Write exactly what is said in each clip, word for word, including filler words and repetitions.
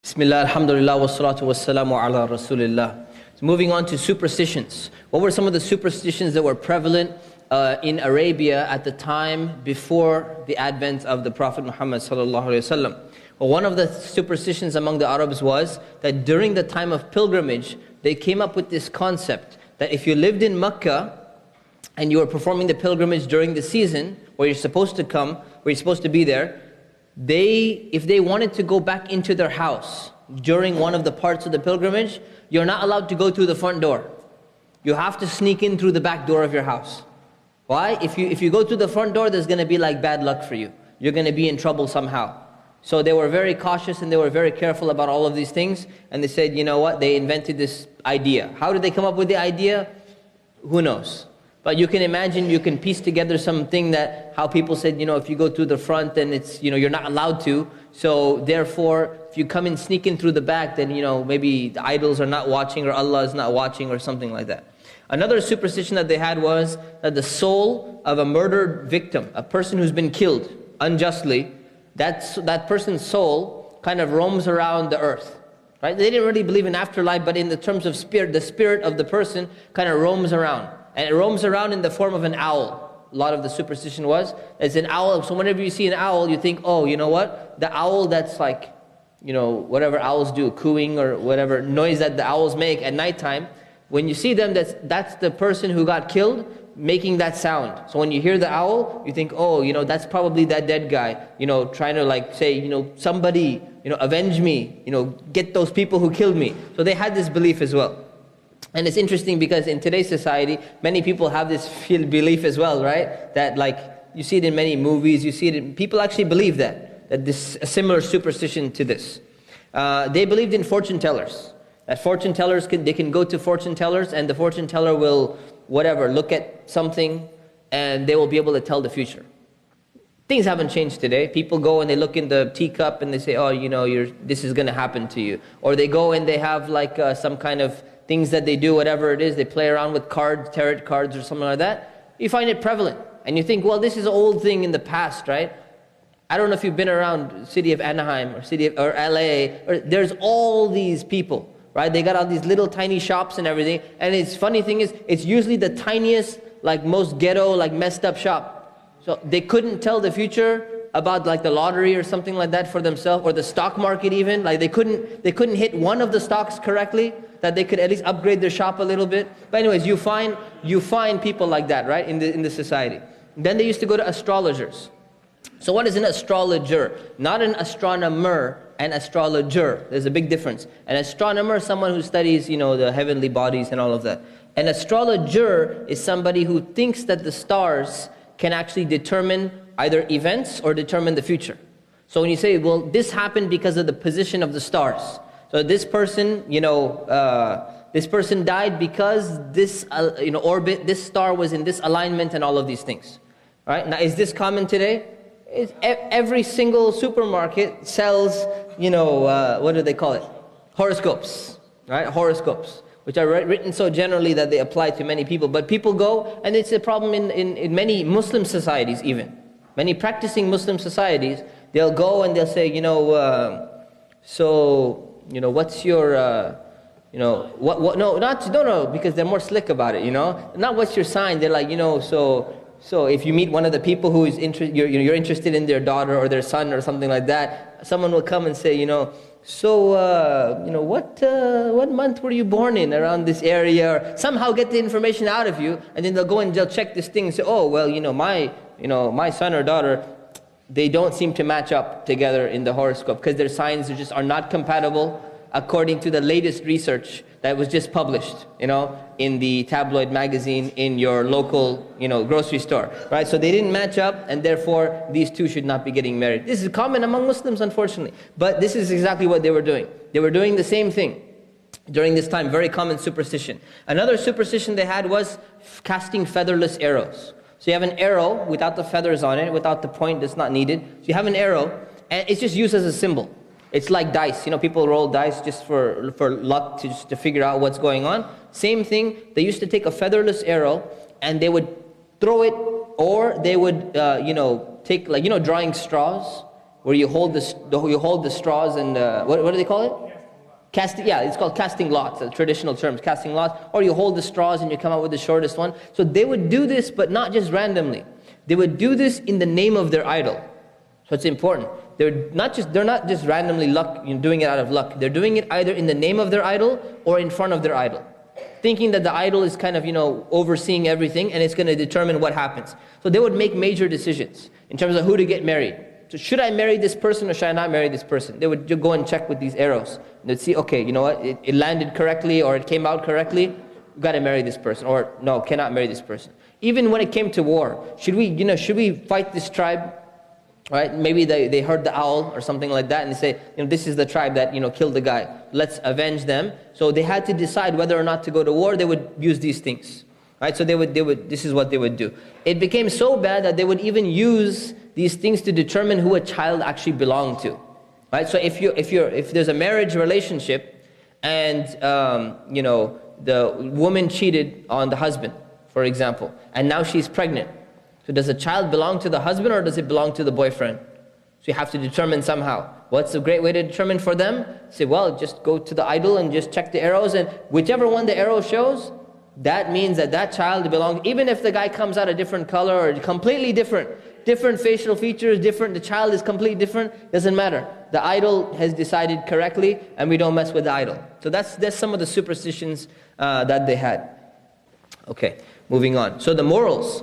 Bismillah, alhamdulillah, wassalatu wassalamu ala rasulillah. So moving on to superstitions. What were some of the superstitions that were prevalent uh, in Arabia at the time before the advent of the Prophet Muhammad sallallahu alaihi wasallam? Well, one of the superstitions among the Arabs was that during the time of pilgrimage, they came up with this concept that if you lived in Mecca and you were performing the pilgrimage during the season where you're supposed to come, where you're supposed to be there, They, if they wanted to go back into their house during one of the parts of the pilgrimage, you're not allowed to go through the front door. You have to sneak in through the back door of your house. Why? If you, if you go through the front door, there's going to be like bad luck for you. You're going to be in trouble somehow. So they were very cautious and they were very careful about all of these things. And they said, you know what? They invented this idea. How did they come up with the idea? Who knows? But you can imagine, you can piece together something that, how people said, you know, if you go through the front, then it's, you know, you're not allowed to. So therefore, if you come in, sneak in through the back, then, you know, maybe the idols are not watching or Allah is not watching or something like that. Another superstition that they had was that the soul of a murdered victim, a person who's been killed unjustly, that's, that person's soul kind of roams around the earth. Right? They didn't really believe in afterlife, but in the terms of spirit, the spirit of the person kind of roams around. And it roams around in the form of an owl. A lot of the superstition was, it's an owl. So whenever you see an owl, you think, oh, you know what? The owl that's like, you know, whatever owls do, cooing or whatever noise that the owls make at nighttime. When you see them, that's, that's the person who got killed making that sound. So when you hear the owl, you think, oh, you know, that's probably that dead guy, you know, trying to like say, you know, somebody, you know, avenge me, you know, get those people who killed me. So they had this belief as well. And it's interesting because in today's society, many people have this belief as well, right? That like, you see it in many movies, you see it in, people actually believe that, that this, a similar superstition to this. Uh, they believed in fortune tellers. That fortune tellers, can, they can go to fortune tellers and the fortune teller will, whatever, look at something and they will be able to tell the future. Things haven't changed today. People go and they look in the teacup and they say, oh, you know, you're, this is going to happen to you. Or they go and they have like uh, some kind of things that they do, whatever it is, they play around with cards, tarot cards or something like that. You find it prevalent. And you think, well, this is an old thing in the past, right? I don't know if you've been around the city of Anaheim or city of, or L A. Or, there's all these people, right? They got all these little tiny shops and everything. And it's funny thing is, it's usually the tiniest, like most ghetto, like messed up shop. So they couldn't tell the future about like the lottery or something like that for themselves, or the stock market even. Like they couldn't, they couldn't hit one of the stocks correctly, that they could at least upgrade their shop a little bit. But anyways, you find, you find people like that, right, in the, in the society. Then they used to go to astrologers. So what is an astrologer? Not an astronomer, an astrologer. There's a big difference. An astronomer is someone who studies, you know, the heavenly bodies and all of that. An astrologer is somebody who thinks that the stars can actually determine either events or determine the future. So when you say, well, this happened because of the position of the stars. So this person, you know, uh, this person died because this, uh, you know, orbit, this star was in this alignment and all of these things. Right? Now, is this common today? It's, every single supermarket sells, you know, uh, what do they call it? Horoscopes, right? Horoscopes, which are written so generally that they apply to many people. But people go, and it's a problem in, in, in many Muslim societies even. Many practicing Muslim societies, they'll go and they'll say, you know, uh, so... You know, what's your, uh, you know, what, what, no, not, no, no, because they're more slick about it, you know. Not what's your sign, they're like, you know, so, so if you meet one of the people who is inter you're, you're interested in their daughter or their son or something like that, someone will come and say, you know, so, uh, you know, what, uh, what month were you born in around this area? Or somehow get the information out of you, and then they'll go and they'll check this thing and say, oh, well, you know, my, you know, my son or daughter, they don't seem to match up together in the horoscope because their signs are just are not compatible according to the latest research that was just published, you know, in the tabloid magazine in your local, you know, grocery store, right? So they didn't match up, and therefore these two should not be getting married. This is common among Muslims, unfortunately, but this is exactly what they were doing. They were doing the same thing during this time, very common superstition. Another superstition they had was casting featherless arrows. So you have an arrow without the feathers on it, without the point that's not needed. So you have an arrow, and it's just used as a symbol. It's like dice. You know, people roll dice just for, for luck, to, just to figure out what's going on. Same thing, they used to take a featherless arrow, and they would throw it, or they would, uh, you know, take, like, you know, drawing straws. where you hold the, you hold the straws and, uh, what, what do they call it? Casting, yeah, it's called casting lots, the traditional terms, casting lots. Or you hold the straws and you come out with the shortest one. So they would do this, but not just randomly. They would do this in the name of their idol. So it's important. They're not just, they're not just randomly luck, you know, doing it out of luck. They're doing it either in the name of their idol or in front of their idol, thinking that the idol is kind of, you know, overseeing everything and it's going to determine what happens. So they would make major decisions in terms of who to get married. So should I marry this person or should I not marry this person? They would go and check with these arrows. They'd see, okay, you know what, it, it landed correctly or it came out correctly. We've got to marry this person, or no, cannot marry this person. Even when it came to war, should we, you know, should we fight this tribe? Right? Maybe they, they heard the owl or something like that and they say, you know, this is the tribe that, you know, killed the guy. Let's avenge them. So they had to decide whether or not to go to war. They would use these things. Right? So they would, they would, this is what they would do. It became so bad that they would even use these things to determine who a child actually belonged to. Right? So if you, if you're, if there's a marriage relationship and, um, you know, the woman cheated on the husband, for example, and now she's pregnant. So does the child belong to the husband or does it belong to the boyfriend? So you have to determine somehow. What's a great way to determine for them? Say, well, just go to the idol and just check the arrows, and whichever one the arrow shows, that means that that child belongs, even if the guy comes out a different color or completely different, different facial features, different, the child is completely different, doesn't matter. The idol has decided correctly and we don't mess with the idol. So that's, that's some of the superstitions uh, that they had. Okay, moving on. So the morals.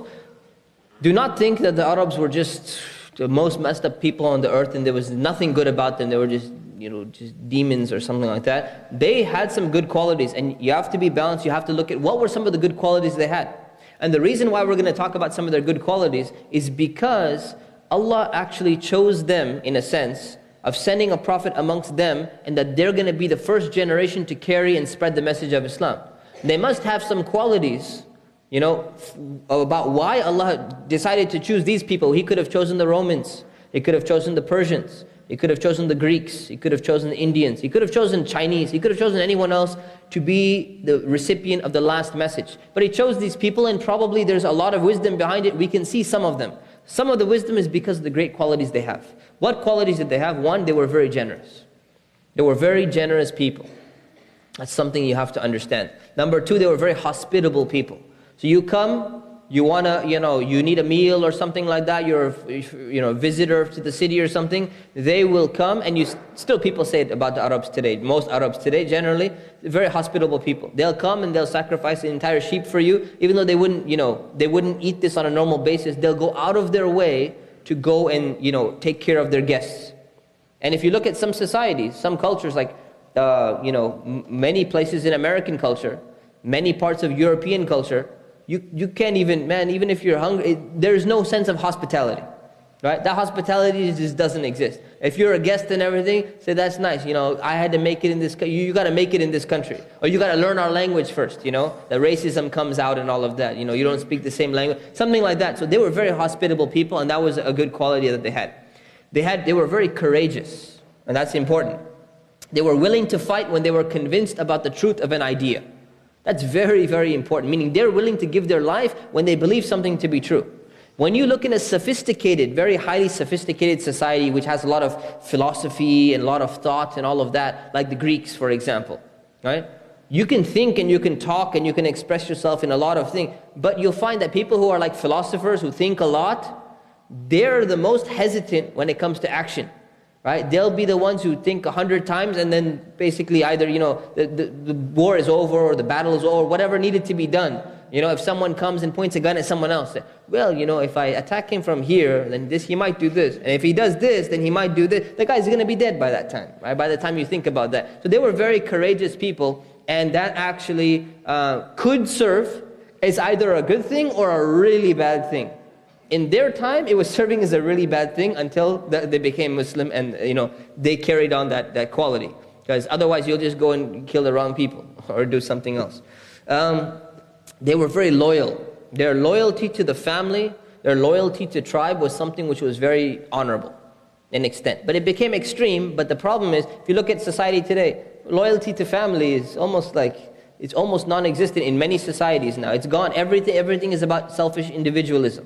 Do not think that the Arabs were just the most messed up people on the earth and there was nothing good about them. They were just, you know, just demons or something like that. They had some good qualities, and you have to be balanced. You have to look at what were some of the good qualities they had. And the reason why we're going to talk about some of their good qualities is because Allah actually chose them, in a sense, of sending a prophet amongst them, and that they're going to be the first generation to carry and spread the message of Islam. They must have some qualities, you know, about why Allah decided to choose these people. He could have chosen the Romans. He could have chosen the Persians. He could have chosen the Greeks. He could have chosen the Indians. He could have chosen Chinese. He could have chosen anyone else to be the recipient of the last message. But He chose these people, and probably there's a lot of wisdom behind it. We can see some of them. Some of the wisdom is because of the great qualities they have. What qualities did they have? One, they were very generous. They were very generous people. That's something you have to understand. Number two, they were very hospitable people. So you come, you wanna, you know, you need a meal or something like that. You're, a, you know, visitor to the city or something. They will come, and you still people say it about the Arabs today. Most Arabs today, generally, very hospitable people. They'll come and they'll sacrifice the entire sheep for you, even though they wouldn't, you know, they wouldn't eat this on a normal basis. They'll go out of their way to go and, you know, take care of their guests. And if you look at some societies, some cultures, like, uh, you know, m many places in American culture, many parts of European culture. You, you can't even, man, even if you're hungry, it, there's no sense of hospitality, right? That hospitality just doesn't exist. If you're a guest and everything, say, that's nice, you know, I had to make it in this, you, you got to make it in this country. Or you got to learn our language first, you know, the racism comes out and all of that, you know, you don't speak the same language, something like that. So they were very hospitable people, and that was a good quality that they had. They had, they were very courageous, and that's important. They were willing to fight when they were convinced about the truth of an idea. That's very, very important, meaning they're willing to give their life when they believe something to be true. When you look in a sophisticated, very highly sophisticated society which has a lot of philosophy and a lot of thought and all of that, like the Greeks, for example, right? You can think and you can talk and you can express yourself in a lot of things, but you'll find that people who are like philosophers, who think a lot, they're the most hesitant when it comes to action. Right? They'll be the ones who think a hundred times, and then basically either, you know, the, the, the war is over or the battle is over, whatever needed to be done. You know, if someone comes and points a gun at someone else, say, well, you know, if I attack him from here, then this, he might do this. And if he does this, then he might do this. The guy's going to be dead by that time, right? By the time you think about that. So they were very courageous people, and that actually uh, could serve as either a good thing or a really bad thing. In their time, it was serving as a really bad thing until the, they became Muslim, and, you know, they carried on that, that quality. Because otherwise you'll just go and kill the wrong people or do something else. Um, they were very loyal. Their loyalty to the family, their loyalty to tribe was something which was very honorable in extent. But it became extreme, but the problem is, if you look at society today, loyalty to family is almost like, it's almost non-existent in many societies now. It's gone. Everything, everything is about selfish individualism.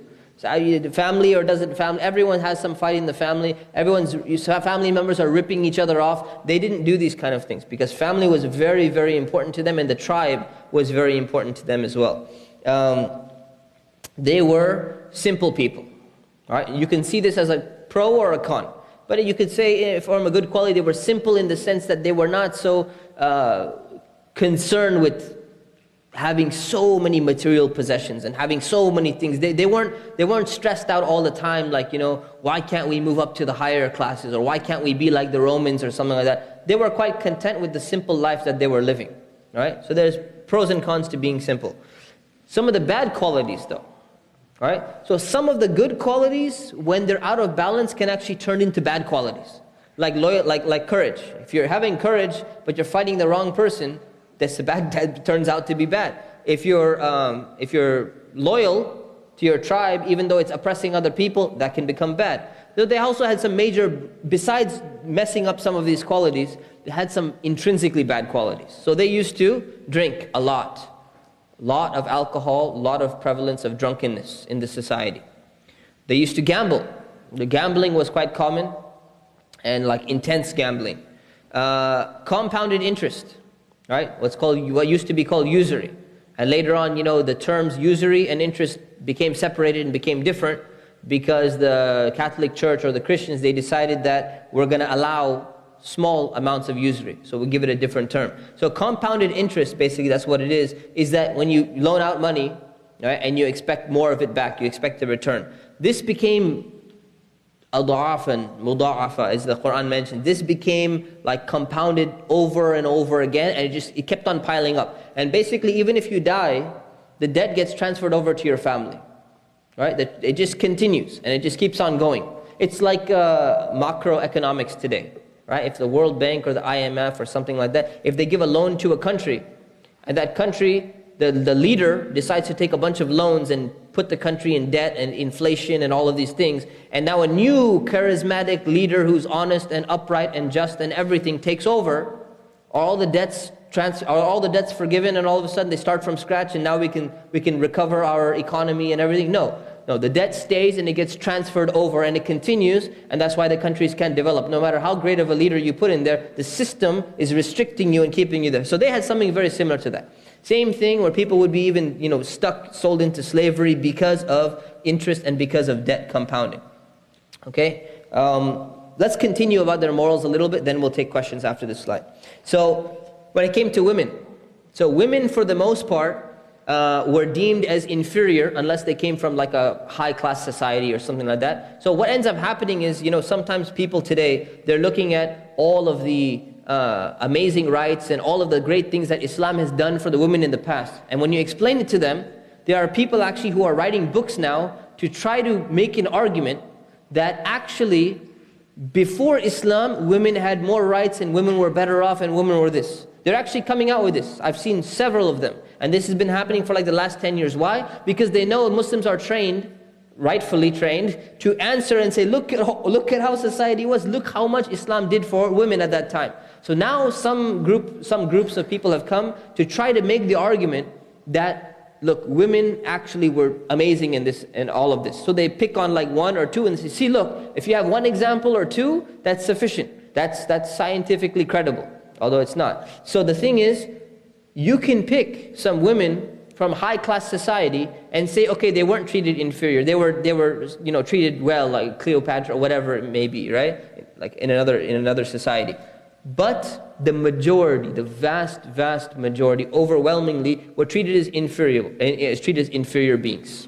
So, the family or doesn't family, everyone has some fight in the family. Everyone's family members are ripping each other off. They didn't do these kind of things because family was very, very important to them, and the tribe was very important to them as well. Um, they were simple people. All right? You can see this as a pro or a con. But you could say, from a good quality, they were simple in the sense that they were not so uh, concerned with having so many material possessions and having so many things. They, they weren't they weren't stressed out all the time, like, you know, why can't we move up to the higher classes, or why can't we be like the Romans or something like that. They were quite content with the simple life that they were living. Right? So there's pros and cons to being simple. Some of the bad qualities, though. Right? So some of the good qualities, when they're out of balance, can actually turn into bad qualities. Like loyal, like like courage. If you're having courage, but you're fighting the wrong person, that's a bad. That turns out to be bad. If you're um, if you're loyal to your tribe, even though it's oppressing other people, that can become bad. So they also had some major, besides messing up some of these qualities, they had some intrinsically bad qualities. So they used to drink a lot, lot of alcohol, a lot of prevalence of drunkenness in the society. They used to gamble. The gambling was quite common, and like intense gambling. Uh, compounded interest. Right? What's called, what used to be called usury. And later on, you know, the terms usury and interest became separated and became different because the Catholic Church or the Christians, they decided that we're going to allow small amounts of usury. So we'll give it a different term. So compounded interest, basically that's what it is, is that when you loan out money, right, and you expect more of it back, you expect a return. This became adha'afan, mudha'afa, as the Quran mentioned. This became like compounded over and over again, and it just it kept on piling up. And basically, even if you die, the debt gets transferred over to your family, right? That it just continues, and it just keeps on going. It's like uh, macroeconomics today, right? If the World Bank or the I M F or something like that, if they give a loan to a country, and that country, the, the leader decides to take a bunch of loans and put the country in debt and inflation and all of these things, and now a new charismatic leader who's honest and upright and just and everything takes over, all the debts trans are all the debts forgiven, and all of a sudden they start from scratch, and now we can we can recover our economy and everything. No, no, the debt stays and it gets transferred over and it continues, and that's why the countries can't develop. No matter how great of a leader you put in there, the system is restricting you and keeping you there. So they had something very similar to that. Same thing where people would be even, you know, stuck, sold into slavery because of interest and because of debt compounding. Okay, um, let's continue about their morals a little bit, then we'll take questions after this slide. So when it came to women, so women for the most part uh, were deemed as inferior unless they came from like a high-class society or something like that. So what ends up happening is, you know, sometimes people today, they're looking at all of the Uh, amazing rights and all of the great things that Islam has done for the women in the past. And when you explain it to them, there are people actually who are writing books now to try to make an argument that actually before Islam, women had more rights and women were better off and women were this. They're actually coming out with this. I've seen several of them. And this has been happening for like the last ten years. Why? Because they know Muslims are trained, rightfully trained, to answer and say, look at, look at how society was, look how much Islam did for women at that time. So now some group, some groups of people have come to try to make the argument that, look, women actually were amazing in this and all of this. So they pick on like one or two and say, see, look, if you have one example or two, that's sufficient. That's, that's scientifically credible, although it's not. So the thing is, you can pick some women from high-class society and say, okay, they weren't treated inferior. They were, they were, you know, treated well, like Cleopatra or whatever it may be, right? Like in another, in another society. But the majority, the vast, vast majority, overwhelmingly, were treated as inferior, as treated as inferior beings.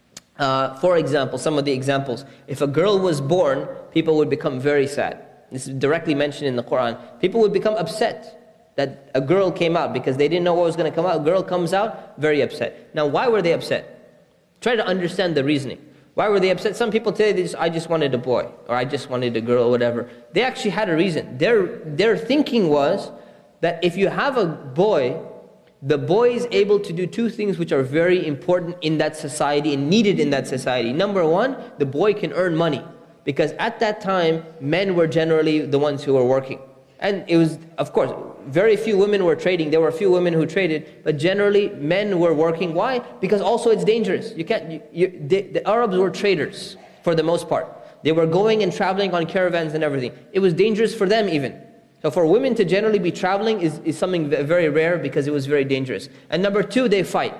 Uh, for example, some of the examples: if a girl was born, people would become very sad. This is directly mentioned in the Quran. People would become upset that a girl came out because they didn't know what was going to come out. A girl comes out, very upset. Now, why were they upset? Try to understand the reasoning. Why were they upset? Some people today, they just, I just wanted a boy, or I just wanted a girl, or whatever. They actually had a reason. Their, their thinking was that if you have a boy, the boy is able to do two things which are very important in that society and needed in that society. Number one, the boy can earn money, because at that time, men were generally the ones who were working. And it was, of course, very few women were trading. There were a few women who traded, but generally men were working. Why? Because also it's dangerous. You can't. You, you, the, the Arabs were traders for the most part. They were going and traveling on caravans and everything. It was dangerous for them even. So for women to generally be traveling is, is something very rare because it was very dangerous. And number two, they fight.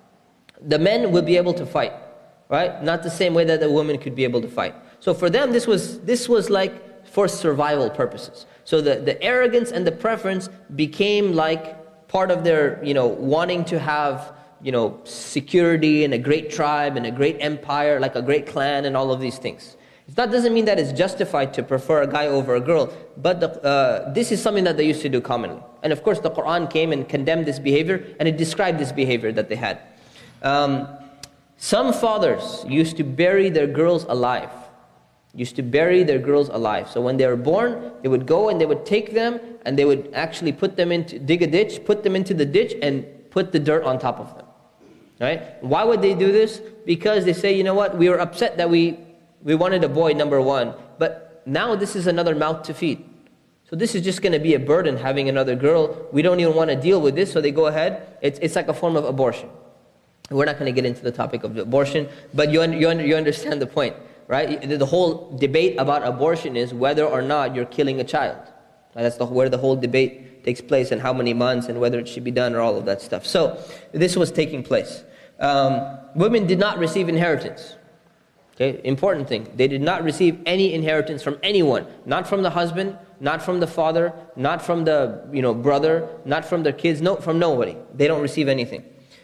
The men would be able to fight, right? Not the same way that the women could be able to fight. So for them, this was this was like for survival purposes. So the, the arrogance and the preference became like part of their, you know, wanting to have, you know, security and a great tribe and a great empire, like a great clan and all of these things. That doesn't mean that it's justified to prefer a guy over a girl, but the, uh, this is something that they used to do commonly. And of course, the Quran came and condemned this behavior, and it described this behavior that they had. Um, some fathers used to bury their girls alive. Used to bury their girls alive. So when they were born, they would go and they would take them, and they would actually put them into, dig a ditch, put them into the ditch, and put the dirt on top of them. Right? Why would they do this? Because they say, you know what, we were upset that we We wanted a boy, number one, but now this is another mouth to feed. So this is just going to be a burden, having another girl. We don't even want to deal with this, so they go ahead. It's, it's like a form of abortion. We're not going to get into the topic of abortion, but you, you, you understand the point, right? The whole debate about abortion is whether or not you're killing a child. That's the, where the whole debate takes place, and how many months, and whether it should be done, or all of that stuff. So this was taking place. Um, women did not receive inheritance. Okay, important thing. They did not receive any inheritance from anyone. Not from the husband, not from the father, not from the you know brother, not from their kids, no, from nobody. They don't receive anything.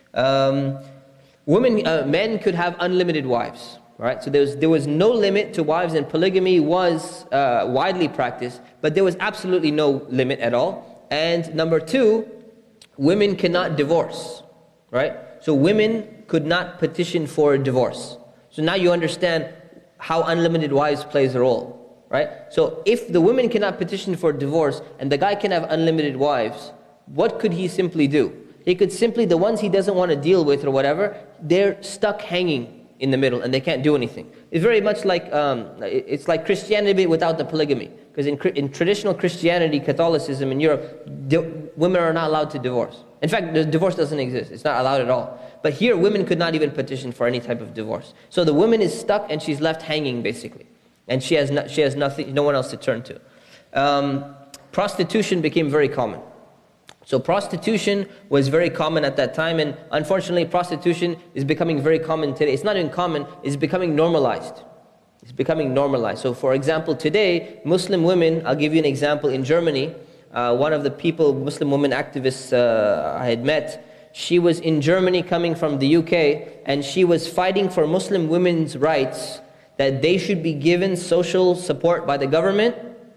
Um, women, uh, men could have unlimited wives. Right? So there was, there was no limit to wives, and polygamy was uh, widely practiced, but there was absolutely no limit at all. And number two, women cannot divorce. Right? So women could not petition for divorce. So now you understand how unlimited wives plays a role, right? So if the women cannot petition for divorce and the guy can have unlimited wives, what could he simply do? He could simply, the ones he doesn't want to deal with or whatever, they're stuck hanging in the middle and they can't do anything. It's very much like, um, it's like Christianity without the polygamy. Because in, in traditional Christianity, Catholicism in Europe, women are not allowed to divorce. In fact, the divorce doesn't exist. It's not allowed at all. But here, women could not even petition for any type of divorce. So the woman is stuck and she's left hanging, basically. And she has, no, she has nothing, no one else to turn to. Um, prostitution became very common. So prostitution was very common at that time, and unfortunately, prostitution is becoming very common today. It's not even common, it's becoming normalized. It's becoming normalized. So for example, today, Muslim women, I'll give you an example, in Germany, uh, one of the people, Muslim women activists uh, I had met, she was in Germany coming from the U K, and she was fighting for Muslim women's rights, that they should be given social support by the government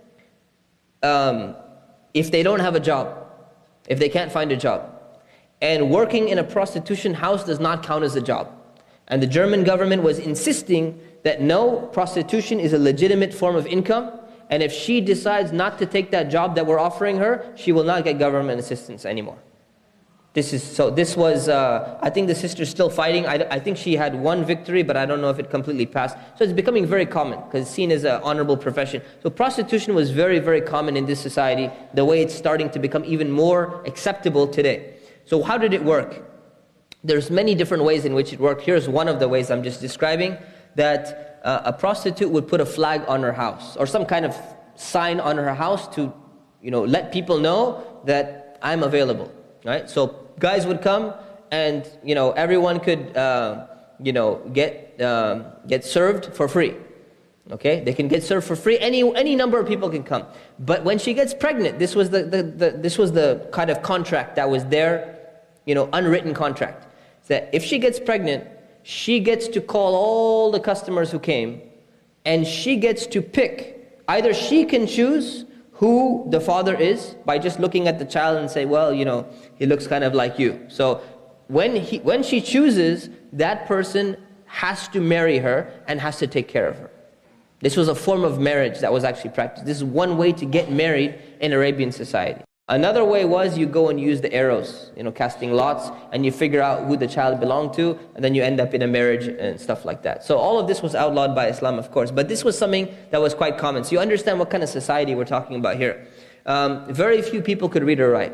um, if they don't have a job, if they can't find a job. And working in a prostitution house does not count as a job. And the German government was insisting that no, prostitution is a legitimate form of income, and if she decides not to take that job that we're offering her, she will not get government assistance anymore. This is so. This was. Uh, I think the sister's still fighting. I, I think she had one victory, but I don't know if it completely passed. So it's becoming very common because it's seen as an honorable profession. So prostitution was very, very common in this society. The way it's starting to become even more acceptable today. So how did it work? There's many different ways in which it worked. Here's one of the ways I'm just describing. That uh, a prostitute would put a flag on her house or some kind of sign on her house to, you know, let people know that I'm available. Right? So guys would come, and you know everyone could uh, you know get um, get served for free. Okay, they can get served for free. Any any number of people can come. But when she gets pregnant, this was the, the, the this was the kind of contract that was there, you know, unwritten contract. That if she gets pregnant, she gets to call all the customers who came, and she gets to pick. Either she can choose who the father is by just looking at the child and say, well, you know, he looks kind of like you. So when he, when she chooses, that person has to marry her and has to take care of her. This was a form of marriage that was actually practiced. This is one way to get married in Arabian society. Another way was you go and use the arrows, you know, casting lots, and you figure out who the child belonged to, and then you end up in a marriage and stuff like that. So all of this was outlawed by Islam, of course, but this was something that was quite common. So you understand what kind of society we're talking about here. Um, very few people could read or write.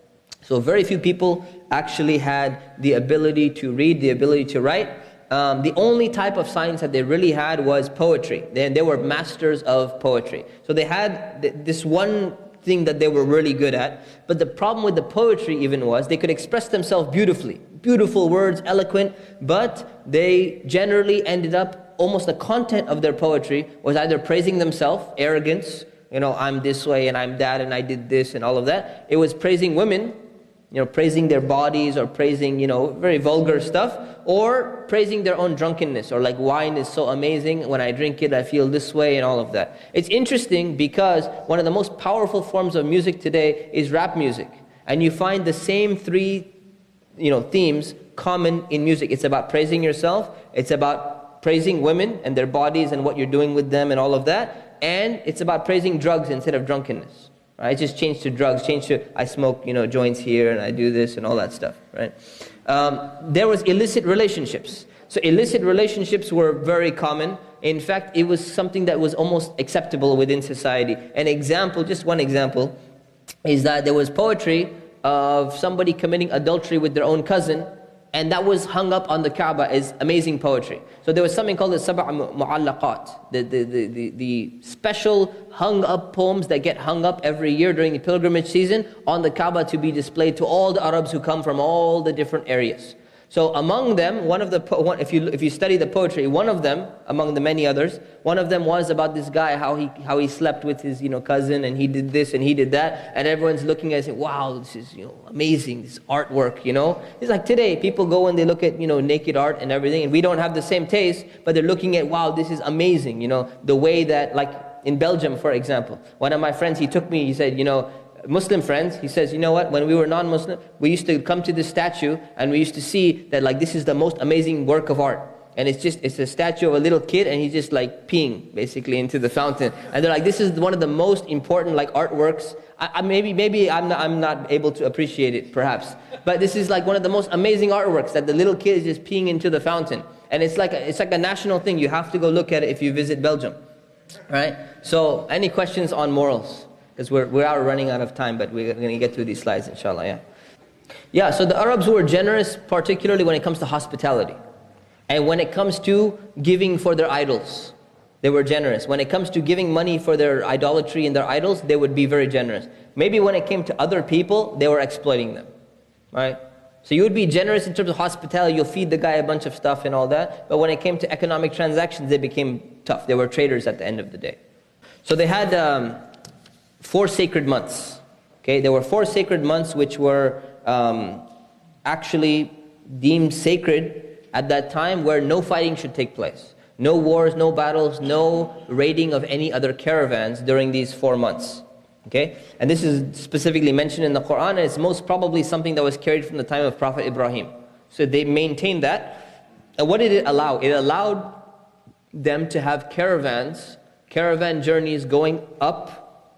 So very few people actually had the ability to read, the ability to write. Um, the only type of science that they really had was poetry. They, they were masters of poetry. So they had th this one thing that they were really good at. But the problem with the poetry even was they could express themselves beautifully. Beautiful words, eloquent, but they generally ended up, almost the content of their poetry was either praising themselves, arrogance, you know, I'm this way and I'm that and I did this and all of that. It was praising women, you know, praising their bodies or praising, you know, very vulgar stuff, or praising their own drunkenness, or like wine is so amazing, when I drink it I feel this way and all of that. It's interesting because one of the most powerful forms of music today is rap music. And you find the same three, you know, themes common in music. It's about praising yourself, it's about praising women and their bodies and what you're doing with them and all of that, and it's about praising drugs instead of drunkenness. Right? Just change to drugs, change to, I smoke, you know, joints here and I do this and all that stuff, right? Um, there was illicit relationships. So illicit relationships were very common. In fact, it was something that was almost acceptable within society. An example, just one example, is that there was poetry of somebody committing adultery with their own cousin, and that was hung up on the Kaaba as amazing poetry. So there was something called the Sab'a Mu'allaqat, the, the, the, the, the special hung up poems that get hung up every year during the pilgrimage season on the Kaaba to be displayed to all the Arabs who come from all the different areas. So among them, one of the one, if you if you study the poetry, one of them among the many others, one of them was about this guy, how he how he slept with his you know cousin, and he did this and he did that, and everyone's looking at it and saying, wow, this is you know amazing, this artwork, you know. It's like today people go and they look at you know naked art and everything, and we don't have the same taste, but they're looking at, wow, this is amazing, you know, the way that, like in Belgium, for example, one of my friends, he took me, he said, you know. Muslim friends, he says, you know what, when we were non-Muslim, we used to come to this statue and we used to see that like this is the most amazing work of art. And it's just, it's a statue of a little kid and he's just like peeing basically into the fountain. And they're like, this is one of the most important like artworks. I, I, maybe maybe I'm not, I'm not able to appreciate it perhaps. But this is like one of the most amazing artworks, that the little kid is just peeing into the fountain. And it's like a, it's like a national thing. You have to go look at it if you visit Belgium. Right? So any questions on morals? Because we're, we are running out of time, but we're going to get through these slides, inshallah, yeah. Yeah, so the Arabs were generous, particularly when it comes to hospitality. And when it comes to giving for their idols, they were generous. When it comes to giving money for their idolatry and their idols, they would be very generous. Maybe when it came to other people, they were exploiting them, right? So you would be generous in terms of hospitality, you'll feed the guy a bunch of stuff and all that, but when it came to economic transactions, they became tough. They were traders at the end of the day. So they had... Um, Four sacred months. Okay, there were four sacred months which were um, actually deemed sacred at that time, where no fighting should take place. No wars, no battles, no raiding of any other caravans during these four months. Okay, and this is specifically mentioned in the Quran, and it's most probably something that was carried from the time of Prophet Ibrahim. So they maintained that. And what did it allow? It allowed them to have caravans, caravan journeys going up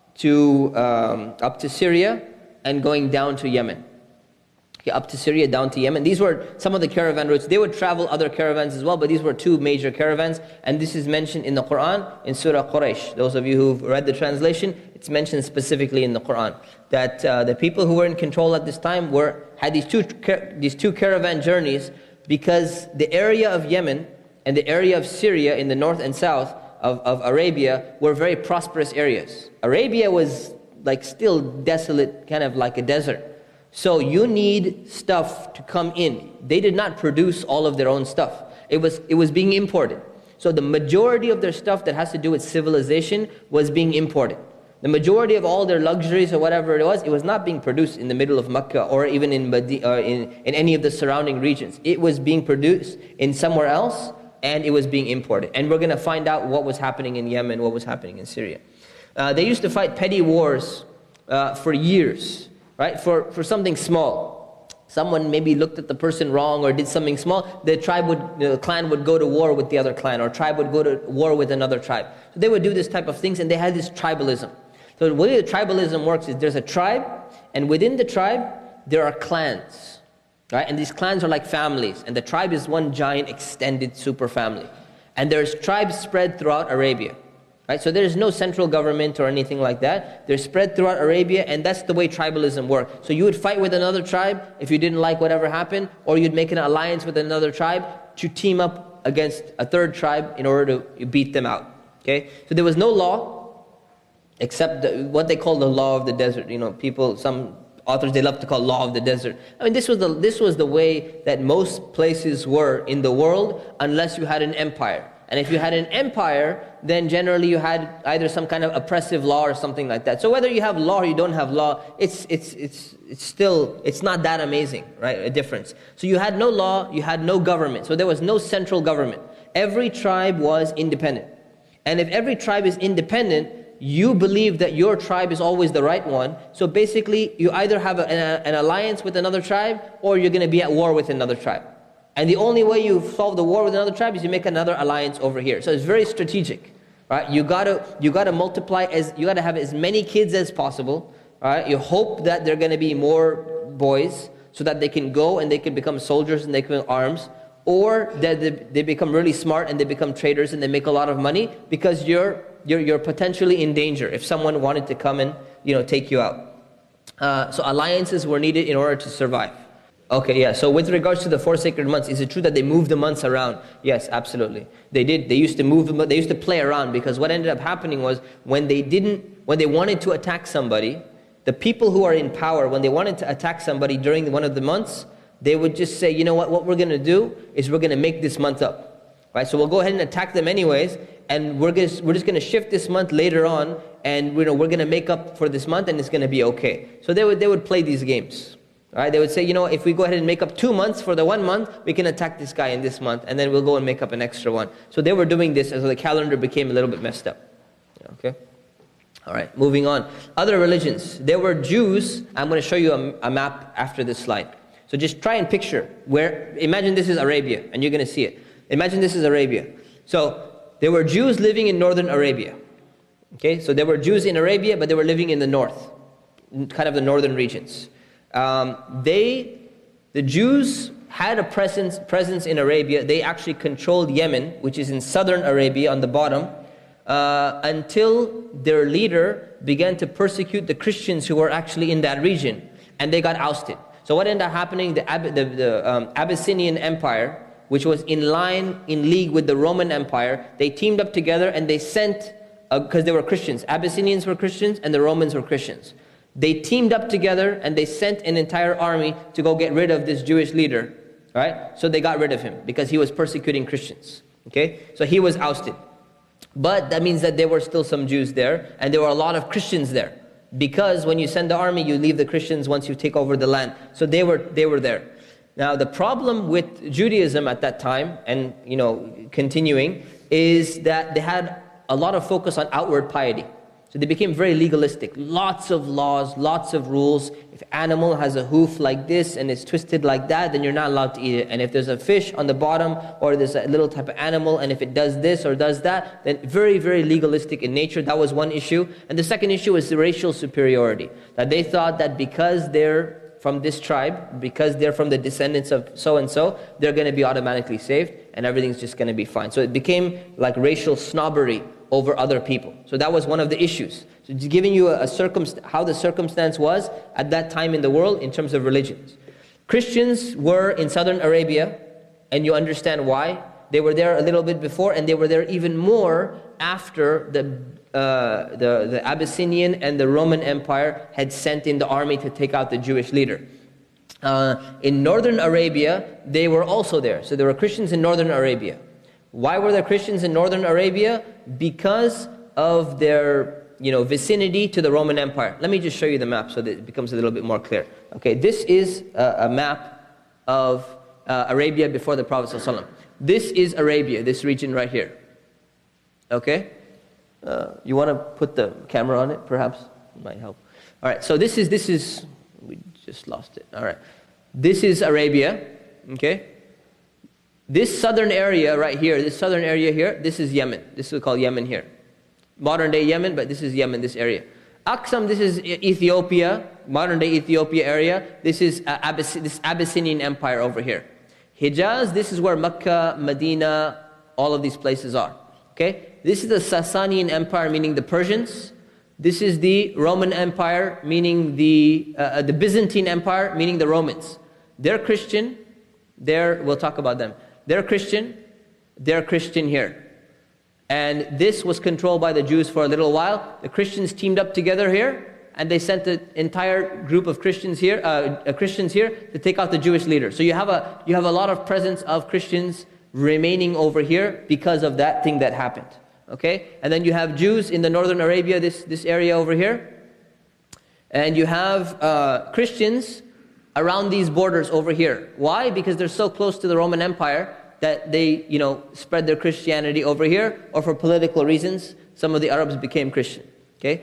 to um, up to Syria and going down to Yemen. Okay, up to Syria, down to Yemen. These were some of the caravan routes. They would travel other caravans as well, but these were two major caravans, and this is mentioned in the Quran in Surah Quraysh. Those of you who've read the translation, it's mentioned specifically in the Quran that uh, the people who were in control at this time were had these two these two caravan journeys, because the area of Yemen and the area of Syria in the north and south Of, of Arabia were very prosperous areas. Arabia was like still desolate, kind of like a desert. So you need stuff to come in. They did not produce all of their own stuff. It was, it was being imported. So the majority of their stuff that has to do with civilization was being imported. The majority of all their luxuries or whatever it was, it was not being produced in the middle of Mecca or even in, Madi or in, in any of the surrounding regions. It was being produced in somewhere else, and it was being imported. And we're going to find out what was happening in Yemen, what was happening in Syria. Uh, they used to fight petty wars uh, for years, right? For, for something small. Someone maybe looked at the person wrong or did something small. The tribe would, the clan would go to war with the other clan, or tribe would go to war with another tribe. So they would do this type of things, and they had this tribalism. So the way the tribalism works is there's a tribe, and within the tribe, there are clans. Right? And these clans are like families, and the tribe is one giant extended super family. And there's tribes spread throughout Arabia. Right? So there is no central government or anything like that. They're spread throughout Arabia, and that's the way tribalism worked. So you would fight with another tribe if you didn't like whatever happened, or you'd make an alliance with another tribe to team up against a third tribe in order to beat them out. Okay? So there was no law except the, what they call the law of the desert. You know, people, some authors, they love to call law of the desert. I mean, this was the this was the way that most places were in the world, unless you had an empire. And if you had an empire, then generally you had either some kind of oppressive law or something like that. So whether you have law or you don't have law, it's it's it's it's still it's not that amazing, right? A difference. So you had no law, you had no government. So there was no central government. Every tribe was independent. And if every tribe is independent, you believe that your tribe is always the right one. So basically, you either have a, an, an alliance with another tribe, or you're going to be at war with another tribe. And the only way you solve the war with another tribe is you make another alliance over here. So it's very strategic, right? You gotta you gotta multiply as you gotta have as many kids as possible, right? You hope that there are going to be more boys so that they can go and they can become soldiers and they can arms, or that they, they become really smart and they become traders and they make a lot of money because you're you're you're potentially in danger if someone wanted to come and you know take you out. Uh, so alliances were needed in order to survive. Okay, yeah, so with regards to the four sacred months, is it true that they moved the months around? Yes, absolutely. They did. They used to move them, they used to play around, because what ended up happening was when they didn't, when they wanted to attack somebody, the people who are in power, when they wanted to attack somebody during one of the months, they would just say, you know what, what we're going to do is we're going to make this month up. Right? So we'll go ahead and attack them anyways, and we're, gonna, we're just going to shift this month later on, and you know, we're going to make up for this month, and it's going to be okay. So they would, they would play these games. Right? They would say, you know, if we go ahead and make up two months for the one month, we can attack this guy in this month, and then we'll go and make up an extra one. So they were doing this as the calendar became a little bit messed up. Okay? All right, moving on. Other religions. There were Jews. I'm going to show you a, a map after this slide. So just try and picture where, imagine this is Arabia, and you're going to see it. Imagine this is Arabia. So there were Jews living in northern Arabia. Okay, so there were Jews in Arabia, but they were living in the north, kind of the northern regions. Um, they, the Jews had a presence, presence in Arabia. They actually controlled Yemen, which is in southern Arabia on the bottom, uh, until their leader began to persecute the Christians who were actually in that region, and they got ousted. So what ended up happening, the, Ab the, the um, Abyssinian Empire, which was in line, in league with the Roman Empire, they teamed up together and they sent, because uh, they were Christians, Abyssinians were Christians and the Romans were Christians. They teamed up together and they sent an entire army to go get rid of this Jewish leader, right? So they got rid of him because he was persecuting Christians, okay? So he was ousted. But that means that there were still some Jews there, and there were a lot of Christians there, because when you send the army, you leave the Christians once you take over the land. So they were, they were there. Now the problem with Judaism at that time, and you know, continuing, is that they had a lot of focus on outward piety. So they became very legalistic. Lots of laws, lots of rules. If an animal has a hoof like this and it's twisted like that, then you're not allowed to eat it. And if there's a fish on the bottom, or there's a little type of animal, and if it does this or does that, then very, very legalistic in nature. That was one issue. And the second issue was the racial superiority. That they thought that because they're from this tribe, because they're from the descendants of so-and-so, they're going to be automatically saved, and everything's just going to be fine. So it became like racial snobbery over other people. So that was one of the issues. So just giving you a, a circumst how the circumstance was at that time in the world in terms of religions. Christians were in southern Arabia, and you understand why. They were there a little bit before, and they were there even more after the uh, the, the Abyssinian and the Roman Empire had sent in the army to take out the Jewish leader. Uh, in northern Arabia, they were also there. So there were Christians in northern Arabia. Why were there Christians in northern Arabia? Because of their you know, vicinity to the Roman Empire. Let me just show you the map so that it becomes a little bit more clear. Okay, this is a, a map of uh, Arabia before the Prophet ﷺ. This is Arabia, this region right here. Okay? Uh, you want to put the camera on it, perhaps? It might help. All right, so this is, this is, we just lost it. All right. This is Arabia, okay? This southern area right here, this southern area here, this is Yemen. This is called Yemen here. Modern day Yemen, but this is Yemen, this area. Aksum, this is Ethiopia, modern day Ethiopia area. This is uh, Abyss this Abyssinian Empire over here. Hijaz, this is where Mecca, Medina, all of these places are. Okay? This is the Sasanian Empire, meaning the Persians. This is the Roman Empire, meaning the, uh, the Byzantine Empire, meaning the Romans. They're Christian. They're, we'll talk about them. They're Christian. They're Christian here. And this was controlled by the Jews for a little while. The Christians teamed up together here, and they sent the entire group of Christians here, uh, Christians here, to take out the Jewish leaders. So you have a you have a lot of presence of Christians remaining over here because of that thing that happened. Okay, and then you have Jews in the northern Arabia, this this area over here, and you have uh, Christians around these borders over here. Why? Because they're so close to the Roman Empire that they, you know, spread their Christianity over here, or for political reasons, some of the Arabs became Christian. Okay,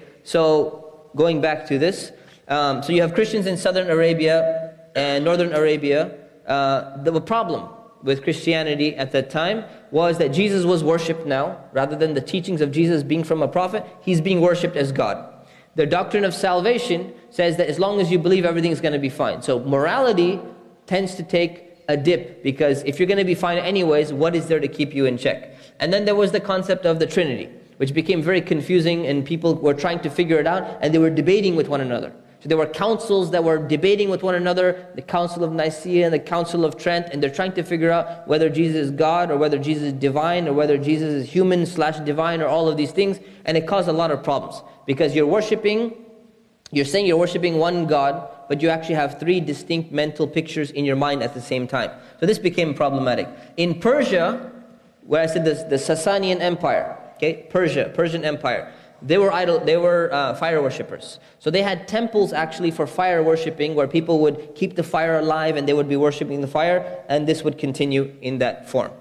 so going back to this, um, so you have Christians in southern Arabia and northern Arabia. Uh, the problem with Christianity at that time was that Jesus was worshipped now, rather than the teachings of Jesus being from a prophet, he's being worshipped as God. The doctrine of salvation says that as long as you believe, everything's going to be fine. So morality tends to take a dip, because if you're going to be fine anyways, what is there to keep you in check? And then there was the concept of the Trinity, which became very confusing, and people were trying to figure it out, and they were debating with one another. So there were councils that were debating with one another, the Council of Nicaea and the Council of Trent, and they're trying to figure out whether Jesus is God, or whether Jesus is divine, or whether Jesus is human slash divine, or all of these things. And it caused a lot of problems, because you're worshiping, you're saying you're worshiping one God, but you actually have three distinct mental pictures in your mind at the same time. So this became problematic. In Persia, where I said this, the Sasanian Empire, okay, Persia, Persian Empire, they were idol, they were uh, fire worshippers. So they had temples actually for fire worshipping, where people would keep the fire alive and they would be worshipping the fire, and this would continue in that form.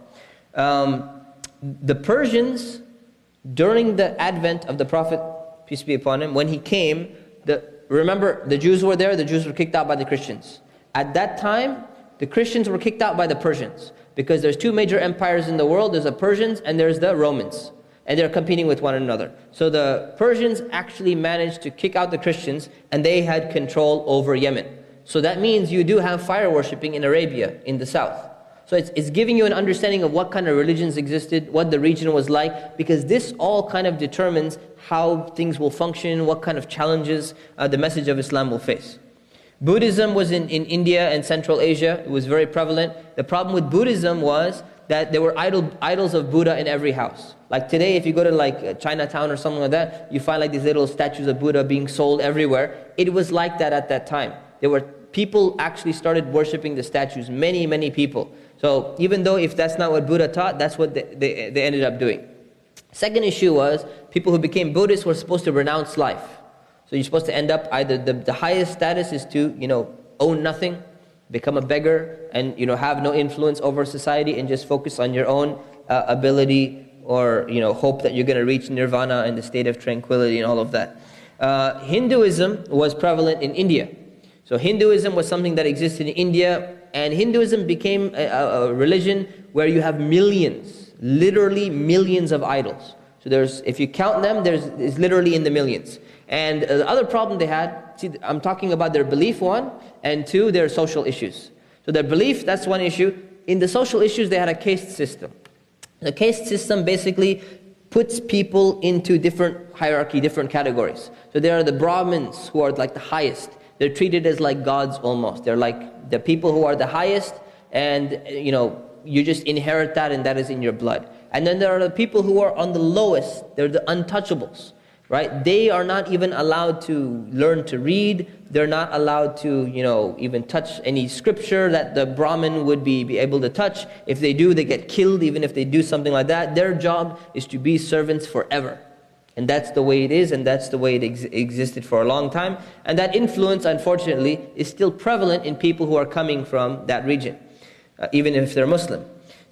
Um, the Persians, during the advent of the Prophet, peace be upon him, when he came, the, remember the Jews were there, the Jews were kicked out by the Christians. At that time, the Christians were kicked out by the Persians, because there's two major empires in the world, there's the Persians and there's the Romans. And they're competing with one another. So the Persians actually managed to kick out the Christians, and they had control over Yemen. So that means you do have fire worshipping in Arabia, in the south. So it's, it's giving you an understanding of what kind of religions existed, what the region was like, because this all kind of determines how things will function, what kind of challenges uh, the message of Islam will face. Buddhism was in, in India and Central Asia. It was very prevalent. The problem with Buddhism was that there were idol, idols of Buddha in every house. Like today, if you go to like Chinatown or something like that, you find like these little statues of Buddha being sold everywhere. It was like that at that time. There were people actually started worshipping the statues, many, many people. So even though if that's not what Buddha taught, that's what they, they, they ended up doing. Second issue was, people who became Buddhists were supposed to renounce life. So you're supposed to end up either, the, the highest status is to, you know, own nothing, become a beggar, and, you know, have no influence over society, and just focus on your own uh, ability, or, you know, hope that you're going to reach nirvana and the state of tranquility and all of that. Uh, Hinduism was prevalent in India. So Hinduism was something that existed in India, and Hinduism became a, a religion where you have millions, literally millions of idols. So there's, if you count them, there's it's literally in the millions. And uh, the other problem they had, see, I'm talking about their belief, one, and two, their social issues. So their belief, that's one issue. In the social issues, they had a caste system. The caste system basically puts people into different hierarchy, different categories. So there are the Brahmins, who are like the highest. They're treated as like gods almost. They're like the people who are the highest, and you know, you just inherit that, and that is in your blood. And then there are the people who are on the lowest. They're the untouchables, right? They are not even allowed to learn to read. They're not allowed to, you know, even touch any scripture that the Brahmin would be, be able to touch. If they do, they get killed, even if they do something like that. Their job is to be servants forever. And that's the way it is, and that's the way it ex existed for a long time. And that influence, unfortunately, is still prevalent in people who are coming from that region, uh, even if they're Muslim.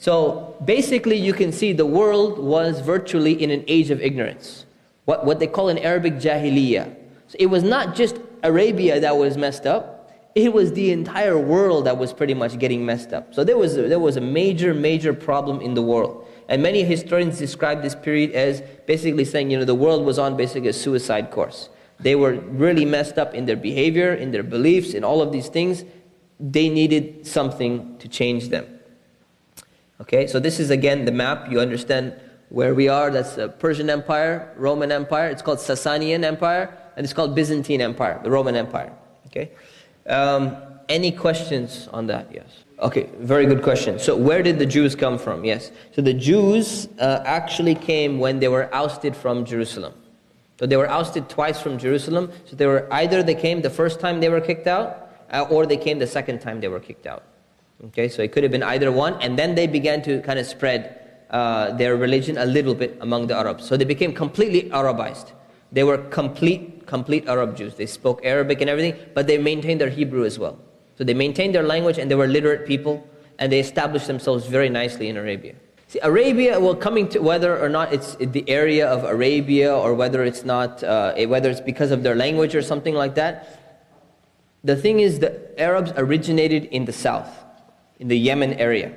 So basically, you can see the world was virtually in an age of ignorance. What, what they call in Arabic Jahiliyyah. So it was not just Arabia that was messed up. It was the entire world that was pretty much getting messed up. So there was a, there was a major, major problem in the world. And many historians describe this period as basically saying, you know, the world was on basically a suicide course. They were really messed up in their behavior, in their beliefs, in all of these things. They needed something to change them. Okay, so this is again the map. You understand where we are, that's the Persian Empire, Roman Empire. It's called Sasanian Empire, and it's called Byzantine Empire, the Roman Empire. Okay. Um, any questions on that? Yes. Okay, very good question. So where did the Jews come from? Yes. So the Jews uh, actually came when they were ousted from Jerusalem. So they were ousted twice from Jerusalem. So they were either they came the first time they were kicked out, uh, or they came the second time they were kicked out. Okay, so it could have been either one, and then they began to kind of spread uh, their religion a little bit among the Arabs. So they became completely Arabized. They were complete, complete Arab Jews. They spoke Arabic and everything, but they maintained their Hebrew as well. So they maintained their language, and they were literate people, and they established themselves very nicely in Arabia. See, Arabia, well, coming to whether or not it's the area of Arabia, or whether it's not, uh, whether it's because of their language or something like that, the thing is the Arabs originated in the south, in the Yemen area.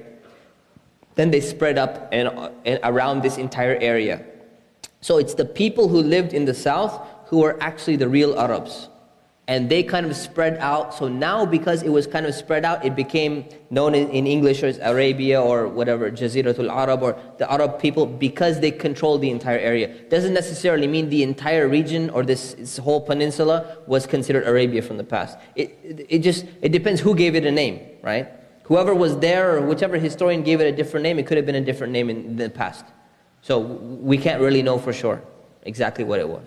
Then they spread up and, and around this entire area. So it's the people who lived in the south who were actually the real Arabs. And they kind of spread out. So now, because it was kind of spread out, it became known in, in English as Arabia, or whatever, Jaziratul Arab, or the Arab people, because they controlled the entire area. Doesn't necessarily mean the entire region or this, this whole peninsula was considered Arabia from the past. It, it, it just, it depends who gave it a name, right? Whoever was there, or whichever historian gave it a different name, it could have been a different name in the past. So we can't really know for sure exactly what it was.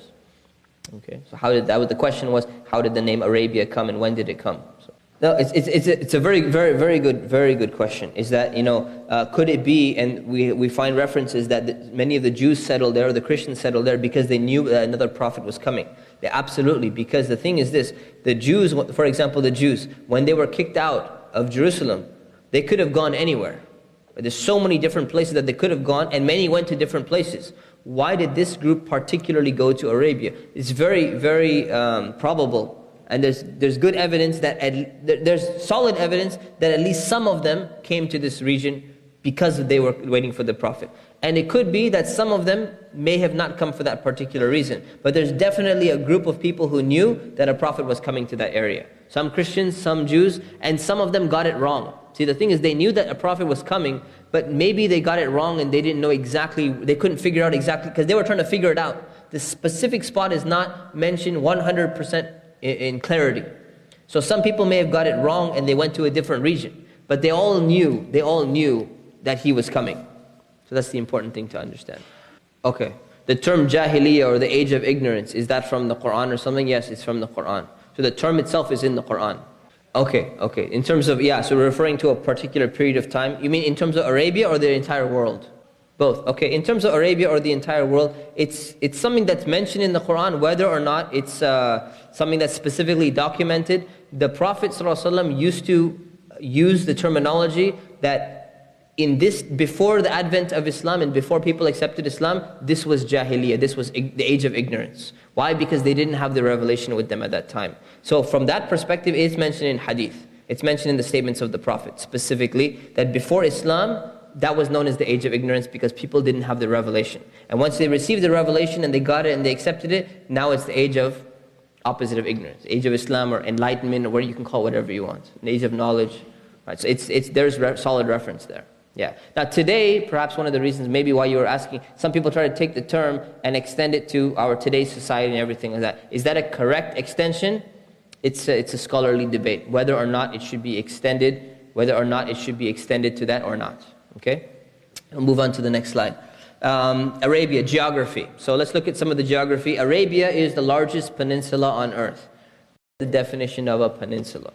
Okay, so how did that? The question was, how did the name Arabia come, and when did it come? So, no, it's it's it's a, it's a very very very good very good question. Is that, you know, uh, could it be? And we we find references that the, many of the Jews settled there, or the Christians settled there, because they knew that another prophet was coming. They absolutely, because the thing is this: the Jews, for example, the Jews, when they were kicked out of Jerusalem, they could have gone anywhere. There's so many different places that they could have gone, and many went to different places. Why did this group particularly go to Arabia? It's very, very um, probable, and there's there's good evidence that at, there's solid evidence that at least some of them came to this region because they were waiting for the Prophet. And it could be that some of them may have not come for that particular reason, but there's definitely a group of people who knew that a Prophet was coming to that area. Some Christians, some Jews, and some of them got it wrong. See, the thing is, they knew that a Prophet was coming, but maybe they got it wrong and they didn't know exactly, they couldn't figure out exactly, because they were trying to figure it out. The specific spot is not mentioned one hundred percent in, in clarity. So some people may have got it wrong and they went to a different region, but they all knew, they all knew that he was coming. So that's the important thing to understand. Okay, the term Jahiliyyah, or the age of ignorance, is that from the Quran or something? Yes, it's from the Quran. So the term itself is in the Quran. Okay, okay. In terms of, yeah, so we're referring to a particular period of time. You mean in terms of Arabia or the entire world? Both. Okay, in terms of Arabia or the entire world, it's it's something that's mentioned in the Quran, whether or not it's uh, something that's specifically documented. The Prophet ﷺ used to use the terminology that in this, before the advent of Islam and before people accepted Islam, this was Jahiliyyah, this was the age of ignorance. Why? Because they didn't have the revelation with them at that time. So from that perspective, it's mentioned in hadith. It's mentioned in the statements of the Prophet, specifically, that before Islam, that was known as the age of ignorance because people didn't have the revelation. And once they received the revelation and they got it and they accepted it, now it's the age of opposite of ignorance, age of Islam or enlightenment, or what you can call whatever you want, an age of knowledge. Right? So it's, it's, there's re solid reference there. Yeah. Now today, perhaps one of the reasons maybe why you were asking, some people try to take the term and extend it to our today's society and everything like that. Is that a correct extension? It's a, it's a scholarly debate, whether or not it should be extended, whether or not it should be extended to that or not. Okay? We'll move on to the next slide. Um, Arabia, geography. So let's look at some of the geography. Arabia is the largest peninsula on earth. The definition of a peninsula.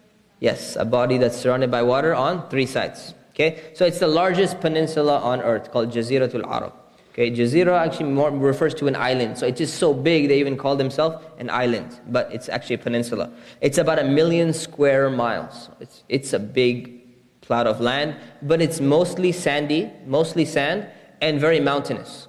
Yes, a body that's surrounded by water on three sides. Okay, so it's the largest peninsula on earth, called Jaziratul Arab. Okay, Jazira actually more refers to an island. So it's just so big, they even call themselves an island, but it's actually a peninsula. It's about a million square miles. It's, it's a big plot of land, but it's mostly sandy, mostly sand, and very mountainous.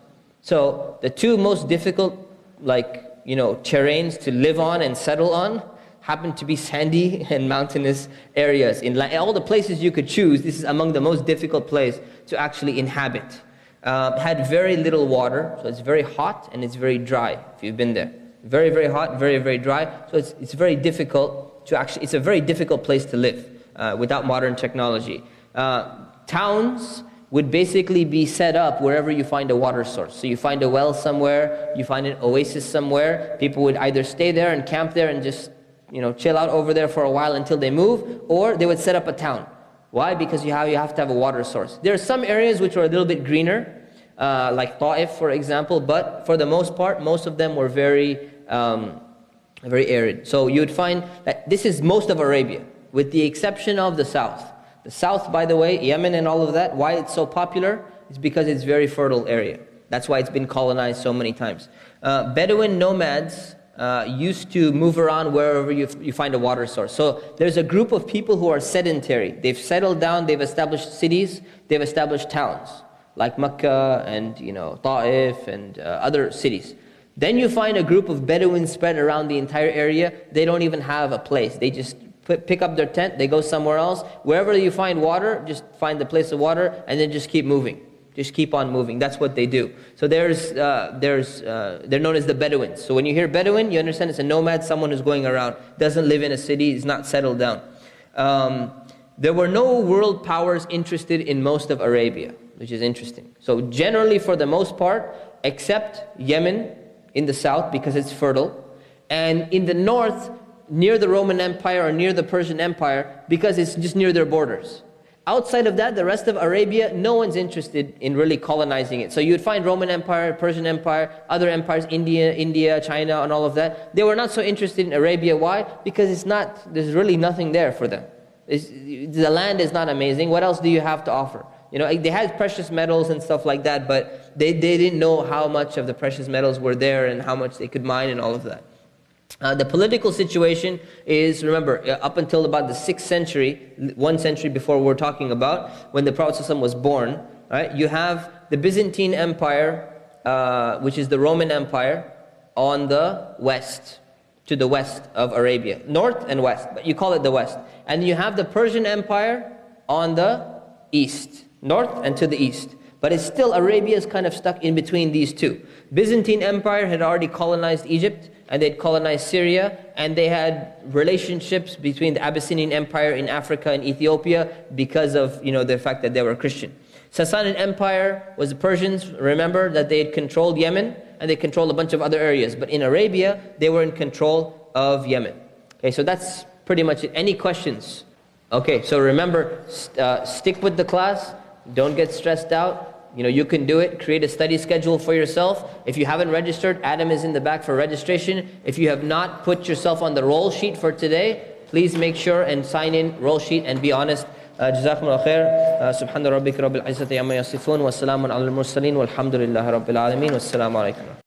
So the two most difficult, like, you know, terrains to live on and settle on happen to be sandy and mountainous areas. In all the places you could choose, this is among the most difficult place to actually inhabit. Uh, had very little water, so it's very hot and it's very dry, if you've been there. Very, very hot, very, very dry, so it's, it's very difficult to actually, it's a very difficult place to live uh, without modern technology. Uh, towns would basically be set up wherever you find a water source. So you find a well somewhere, you find an oasis somewhere, people would either stay there and camp there and just, you know, chill out over there for a while until they move, or they would set up a town. Why? Because you have, you have to have a water source. There are some areas which were a little bit greener, uh, like Ta'if, for example, but for the most part, most of them were very, um, very arid. So you would find that this is most of Arabia, with the exception of the south. The south, by the way, Yemen and all of that, why it's so popular is because it's a very fertile area. That's why it's been colonized so many times. Uh, Bedouin nomads uh, used to move around wherever you, you find a water source. So there's a group of people who are sedentary. They've settled down, they've established cities, they've established towns, like Mecca and, you know, Ta'if and uh, other cities. Then you find a group of Bedouins spread around the entire area. They don't even have a place. They just pick up their tent, they go somewhere else. Wherever you find water, just find the place of water and then just keep moving. Just keep on moving. That's what they do. So there's, uh, there's, uh, they're known as the Bedouins. So when you hear Bedouin, you understand it's a nomad, someone who's going around, doesn't live in a city, is not settled down. Um, there were no world powers interested in most of Arabia, which is interesting. So generally, for the most part, except Yemen in the south because it's fertile, and in the north, near the Roman Empire or near the Persian Empire, because it's just near their borders. Outside of that, the rest of Arabia, no one's interested in really colonizing it. So you'd find Roman Empire, Persian Empire, other empires, India, India, China, and all of that. They were not so interested in Arabia. Why? Because it's not, there's really nothing there for them. It's, the land is not amazing. What else do you have to offer? You know, they had precious metals and stuff like that, but they, they didn't know how much of the precious metals were there and how much they could mine and all of that. Uh, the political situation is, remember, up until about the sixth century, one century before we're talking about, when the Prophet ﷺ was born, right? You have the Byzantine Empire, uh, which is the Roman Empire, on the west, to the west of Arabia, north and west, but you call it the west. And you have the Persian Empire on the east, north and to the east. But it's still, Arabia is kind of stuck in between these two. Byzantine Empire had already colonized Egypt, and they'd colonized Syria, and they had relationships between the Abyssinian Empire in Africa and Ethiopia because of, you know, the fact that they were Christian. Sasanian Empire was the Persians. Remember that they had controlled Yemen, and they controlled a bunch of other areas. But in Arabia, they were in control of Yemen. Okay, so that's pretty much it. Any questions? Okay, so remember, uh, stick with the class. Don't get stressed out. You know, you can do it. Create a study schedule for yourself. If you haven't registered, Adam is in the back for registration. If you have not put yourself on the roll sheet for today, please make sure and sign in roll sheet and be honest. جزاكم الله خير. سبحان ربك رب العزة عما يصفون والسلام على المرسلين والحمد لله رب العالمين والسلام عليكم.